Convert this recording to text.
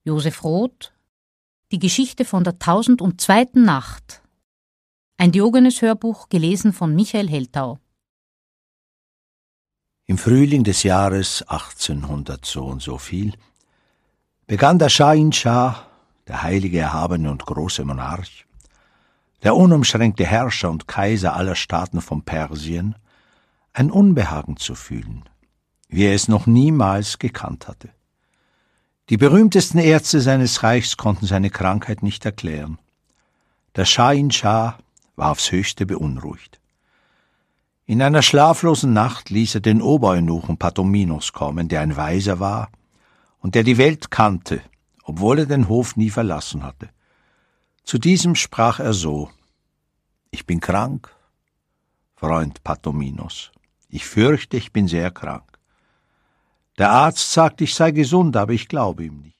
Josef Roth, Die Geschichte von der 1002. Nacht. Ein Diogenes-Hörbuch, gelesen von Michael Heltau. Im Frühling des Jahres 1800 so und so viel begann der Shah-in-Shah, der heilige, erhabene und große Monarch, der unumschränkte Herrscher und Kaiser aller Staaten von Persien, ein Unbehagen zu fühlen, wie er es noch niemals gekannt hatte. Die berühmtesten Ärzte seines Reichs konnten seine Krankheit nicht erklären. Der Shah-in-Shah war aufs Höchste beunruhigt. In einer schlaflosen Nacht ließ er den Obereunuchen Patominos kommen, der ein Weiser war und der die Welt kannte, obwohl er den Hof nie verlassen hatte. Zu diesem sprach er so: »Ich bin krank, Freund Patominos. Ich fürchte, ich bin sehr krank. Der Arzt sagt, ich sei gesund, aber ich glaube ihm nicht.